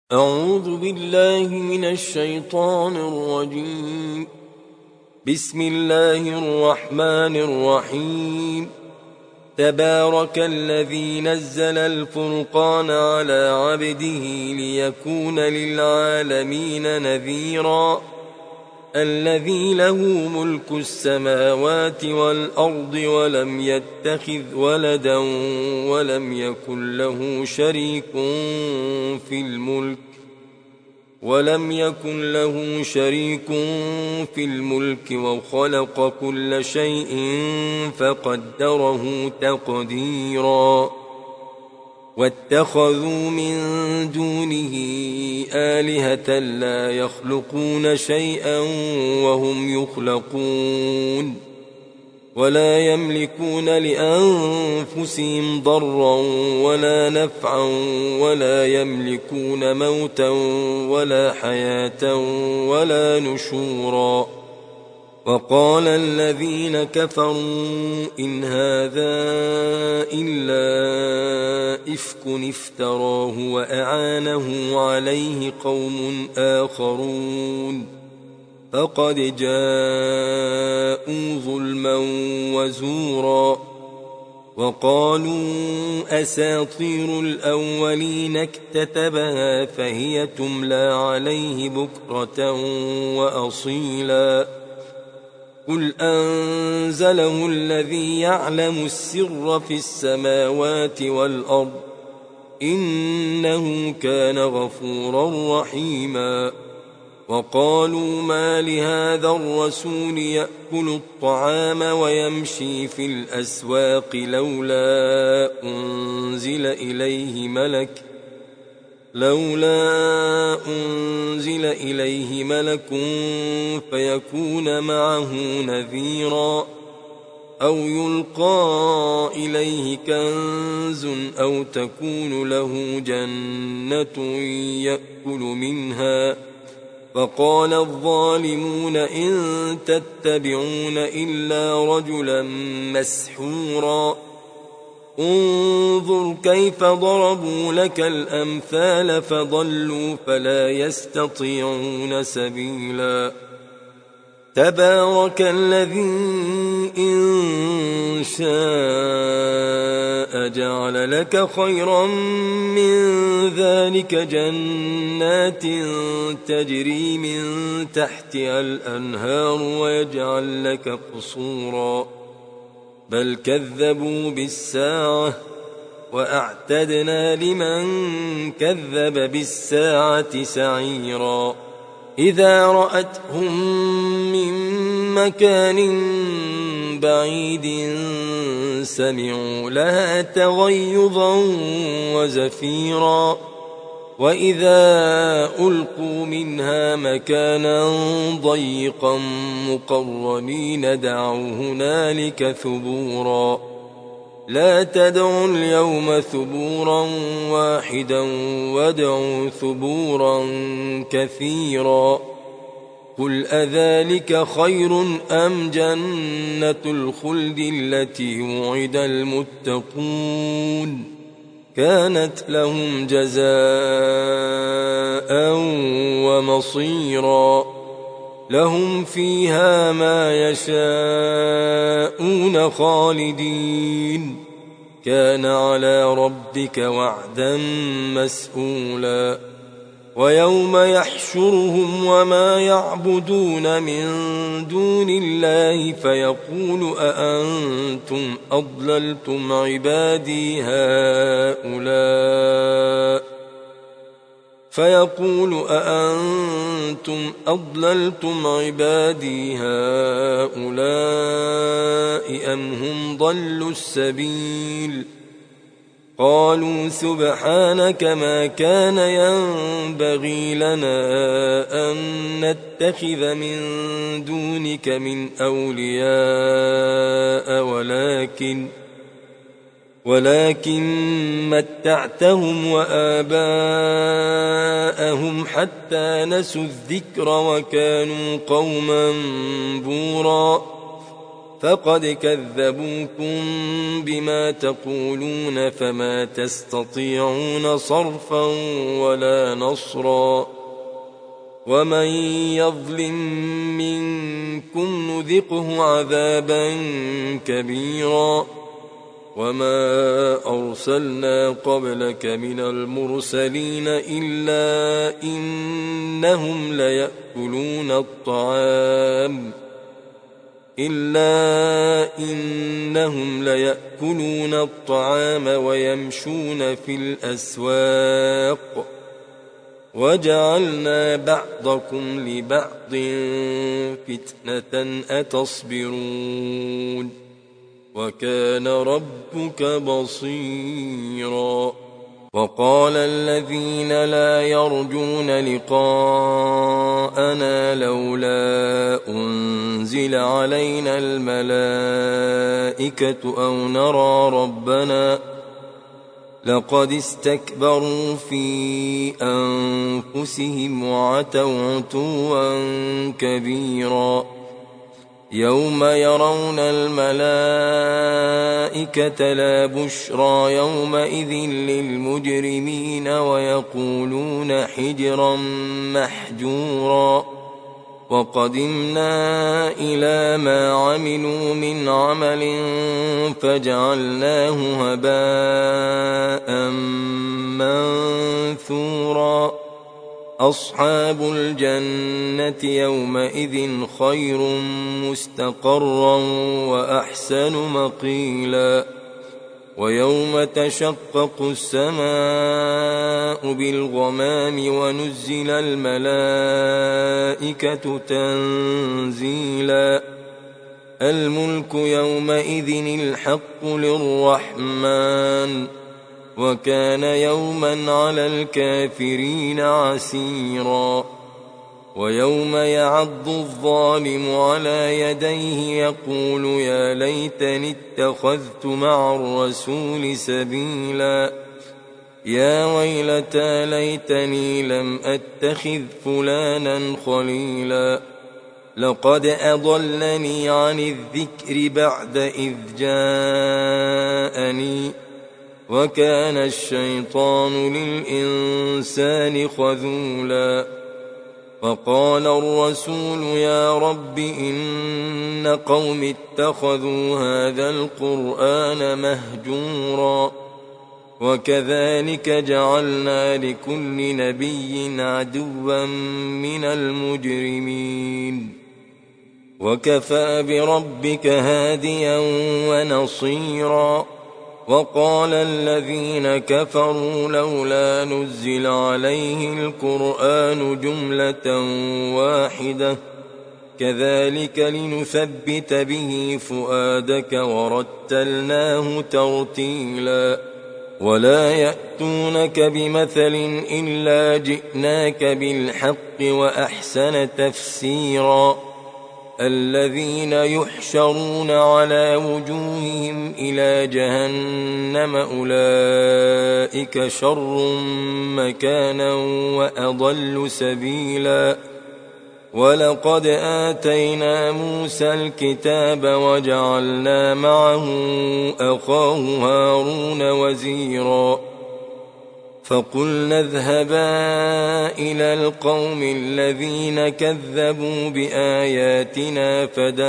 أعوذ بالله من الشيطان الرجيم. بسم الله الرحمن الرحيم. تبارك الذي نزل الفرقان على عبده ليكون للعالمين نذيرا. الذي له ملك السماوات والأرض ولم يتخذ ولدا ولم يكن له شريك في الملك وخلق كل شيء فقدره تقديرا. واتخذوا من دونه آلهة لا يخلقون شيئا وهم يخلقون ولا يملكون لأنفسهم ضرا ولا نفعا ولا يملكون موتا ولا حياة ولا نشورا. وقال الذين كفروا إن هذا إلا إفك افتراه وأعانه عليه قوم آخرون فقد جاءوا ظلما وزورا. وقالوا أساطير الأولين اكتتبها فهي تملى عليه بكرة وأصيلا. قل أنزله الذي يعلم السر في السماوات والأرض إنه كان غفورا رحيما. وقالوا ما لهذا الرسول يأكل الطعام ويمشي في الأسواق لولا أنزل إليه ملك فيكون معه نذيرا أو يلقى إليه كنز أو تكون له جنة يأكل منها. فقال الظالمون إن تتبعون إلا رجلا مسحورا. انظر كيف ضربوا لك الأمثال فضلوا فلا يستطيعون سبيلا. تبارك الذي إن شاء جعل لك خيرا من ذلك جنات تجري من تحتها الأنهار ويجعل لك قصورا. بل كذبوا بالساعة وأعتدنا لمن كذب بالساعة سعيرا. إذا رأتهم من مكان بعيد سمعوا لها تغيظا وزفيرا. وإذا ألقوا منها مكانا ضيقا مقرنين دعوا هنالك ثبورا. لا تدعوا اليوم ثبورا واحدا وادعوا ثبورا كثيرا. قل أذلك خير أم جنة الخلد التي وعد المتقون كانت لهم جزاء ومصيرا. لهم فيها ما يشاءون خالدين كان على ربك وعدا مسئولا. ويوم يحشرهم وما يعبدون من دون الله فيقول أأنتم أضللتم عبادي هؤلاء أم هم ضلوا السبيل. قالوا سبحانك ما كان ينبغي لنا أن نتخذ من دونك من أولياء ولكن متعتهم وآباءهم حتى نسوا الذكر وكانوا قوما بورا. فقد كذبوكم بما تقولون فما تستطيعون صرفا ولا نصرا ومن يظلم منكم نذقه عذابا كبيرا وما أرسلنا قبلك من المرسلين إلا إنهم ليأكلون الطعام ويمشون في الأسواق وجعلنا بعضكم لبعض فتنة أتصبرون وكان ربك بصيرا وقال الذين لا يرجون لقاءنا لولا أنزل علينا الملائكة أو نرى ربنا لقد استكبروا في أنفسهم وعتوا عتوا كبيرا يوم يرون الملائكة لا بشرى يومئذ للمجرمين ويقولون حجرا محجورا وقدمنا إلى ما عملوا من عمل فجعلناه هباء منثورا أصحاب الجنة يومئذ خير مستقرا وأحسن مقيلا ويوم تشقق السماء بالغمام ونزل الملائكة تنزيلا الملك يومئذ الحق للرحمن وكان يوما على الكافرين عسيرا ويوم يعض الظالم على يديه يقول يا ليتني اتخذت مع الرسول سبيلا يا ويلتى ليتني لم أتخذ فلانا خليلا لقد أضلني عن الذكر بعد إذ جاءني وكان الشيطان للإنسان خذولا فقال الرسول يا رب إن قوم اتخذوا هذا القرآن مهجورا وكذلك جعلنا لكل نبي عدوا من المجرمين وكفى بربك هاديا ونصيرا وقال الذين كفروا لولا نزل عليه القرآن جملة واحدة كذلك لنثبت به فؤادك ورتلناه ترتيلا ولا يأتونك بمثل إلا جئناك بالحق وأحسن تفسيرا الذين يحشرون على وجوههم إلى جهنم أولئك شر مكانا وأضل سبيلا ولقد آتينا موسى الكتاب وجعلنا معه أخاه هارون وزيرا فقلنا اذهبا إلى القوم الذين كذبوا بآياتنا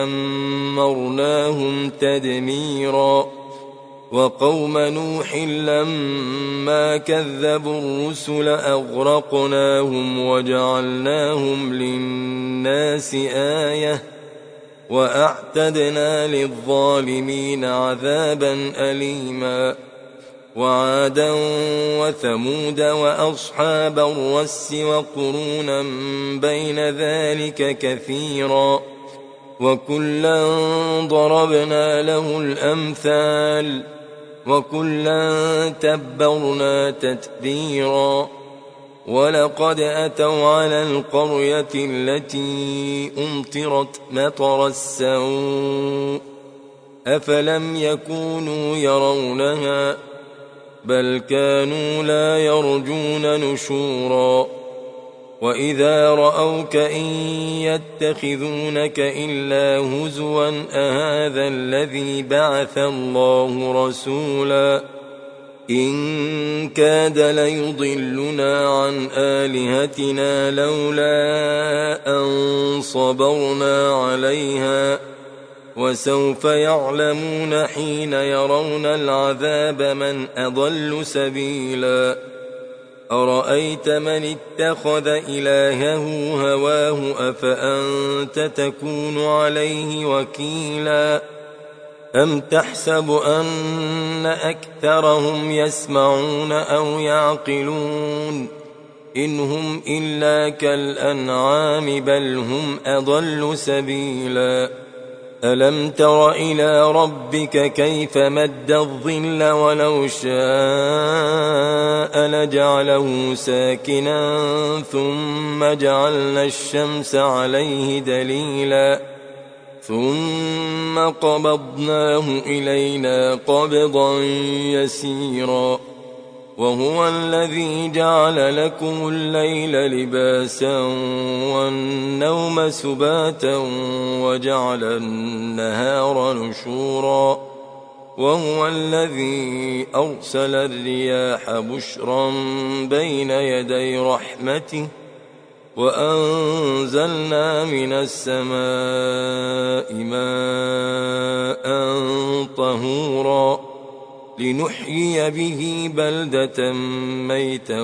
فدمرناهم تدميرا وقوم نوح لما كذبوا الرسل أغرقناهم وجعلناهم للناس آية وأعتدنا للظالمين عذابا أليما وعادا وثمود وأصحاب الرس وقرونا بين ذلك كثيرا وكلا ضربنا له الأمثال وكلا تبرنا تتبيرا ولقد أتوا على القرية التي أمطرت مطر السوء أفلم يكونوا يرونها بل كانوا لا يرجون نشورا وإذا رأوك إن يتخذونك إلا هزوا أهذا الذي بعث الله رسولا إن كاد ليضلنا عن آلهتنا لولا أن صبرنا عليها وسوف يعلمون حين يرون العذاب من أضل سبيلا أرأيت من اتخذ إلهه هواه أفأنت تكون عليه وكيلا أم تحسب أن أكثرهم يسمعون أو يعقلون إن هم إلا كالأنعام بل هم أضل سبيلا ألم تر إلى ربك كيف مد الظل ولو شاء لجعله ساكنا ثم جعلنا الشمس عليه دليلا ثم قبضناه إلينا قبضا يسيرا وهو الذي جعل لكم الليل لباسا والنوم سباتا وجعل النهار نشورا وهو الذي أرسل الرياح بشرا بين يدي رحمته وأنزلنا من السماء ماء طهورا لنحيي به بلدة ميتا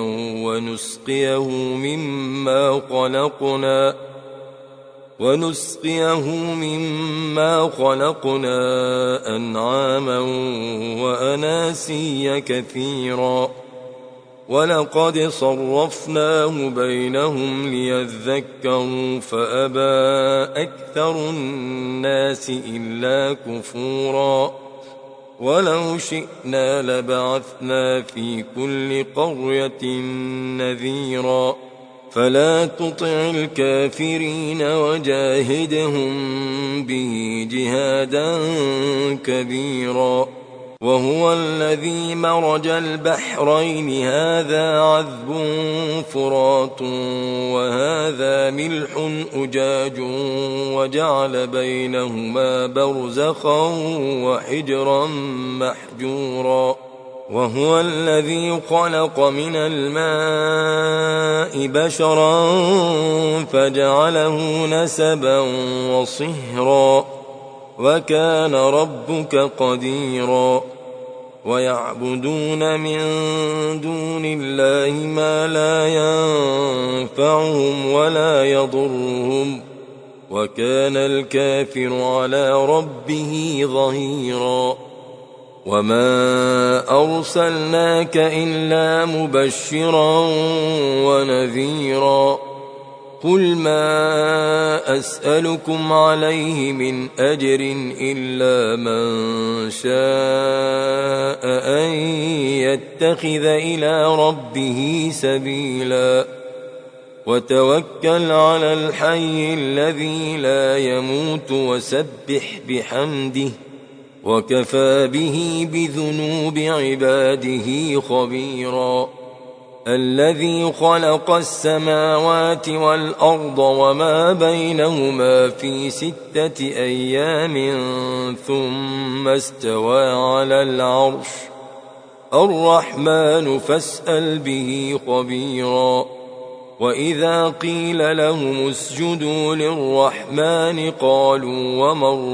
ونسقيه مما خلقنا أنعاما وأناسيا كثيرا ولقد صرفناه بينهم ليذكروا فأبى أكثر الناس إلا كفورا ولو شئنا لبعثنا في كل قرية نذيرا فلا تطع الكافرين وجاهدهم به جهادا كبيرا وهو الذي مرج البحرين هذا عذب فرات وهذا ملح أجاج وجعل بينهما برزخا وحجرا محجورا وهو الذي خلق من الماء بشرا فجعله نسبا وصهرا وكان ربك قديرا ويعبدون من دون الله ما لا ينفعهم ولا يضرهم وكان الكافر على ربه ظهيرا وما أرسلناك إلا مبشرا ونذيرا قل ما أسألكم عليه من أجر إلا من شاء أن يتخذ إلى ربه سبيلا وتوكل على الحي الذي لا يموت وسبح بحمده وكفى به بذنوب عباده خبيرا الذي خلق السماوات والأرض وما بينهما في 6 أيام ثم استوى على العرش الرحمن فاسأل به خبيرا وإذا قيل لهم اسجدوا للرحمن قالوا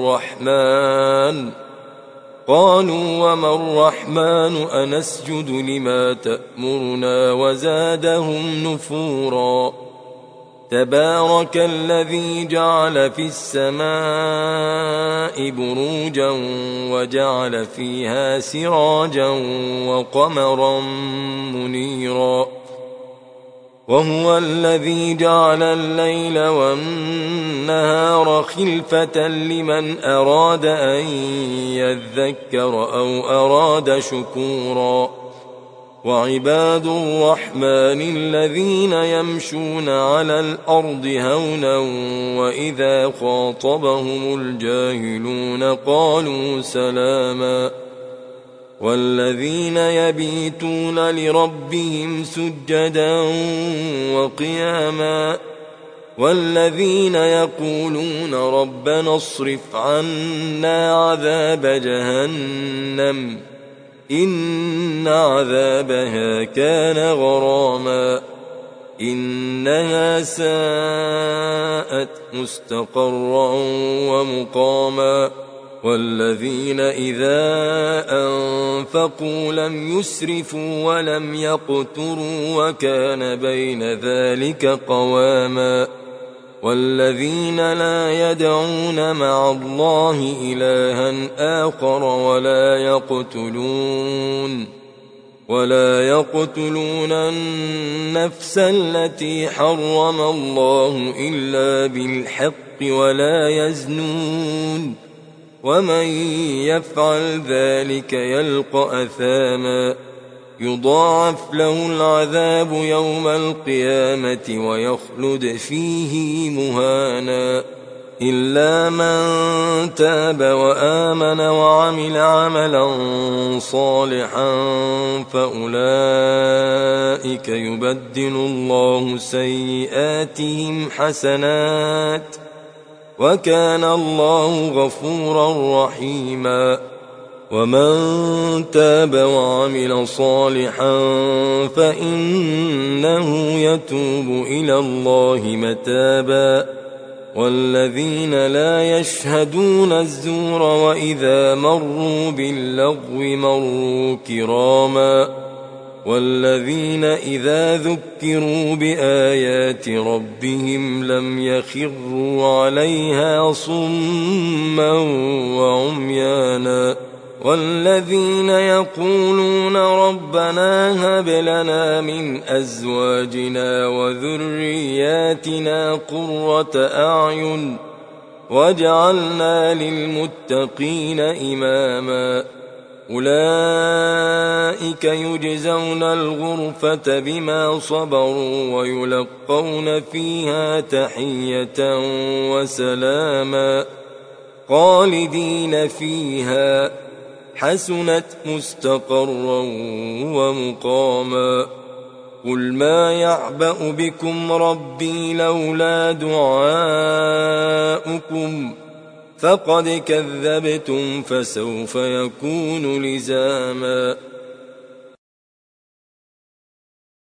وما الرحمن أنسجد لما تأمرنا وزادهم نفورا تبارك الذي جعل في السماء بروجا وجعل فيها سراجا وقمرا منيرا وهو الذي جعل الليل والنهار خلفة لمن أراد أن يذكر أو أراد شكورا وعباد الرحمن الذين يمشون على الأرض هونا وإذا خاطبهم الجاهلون قالوا سلاما والذين يبيتون لربهم سجدا وقياما والذين يقولون ربنا اصرف عنا عذاب جهنم إن عذابها كان غراما إنها ساءت مستقرا ومقاما والذين إذا أنفقوا لم يسرفوا ولم يقتروا وكان بين ذلك قواما والذين لا يدعون مع الله إلها آخر ولا يقتلون النفس التي حرم الله إلا بالحق ولا يزنون ومن يفعل ذلك يلقى أثاما يضاعف له العذاب يوم القيامة ويخلد فيه مهانا إلا من تاب وآمن وعمل عملا صالحا فأولئك يبدل الله سيئاتهم حسنات وكان الله غفورا رحيما ومن تاب وعمل صالحا فإنه يتوب إلى الله متابا والذين لا يشهدون الزور وإذا مروا باللغو مروا كراما والذين إذا ذكروا بآيات ربهم لم يخروا عليها صما وعميانا والذين يقولون ربنا هب لنا من أزواجنا وذرياتنا قرة أعين واجعلنا للمتقين إماما أولئك يجزون الغرفة بما صبروا ويلقون فيها تحية وسلاما خالدين فيها حسنت مستقرا ومقاما قل ما يعبأ بكم ربي لولا دعاؤكم فقد كذبتم فسوف يكون لزاما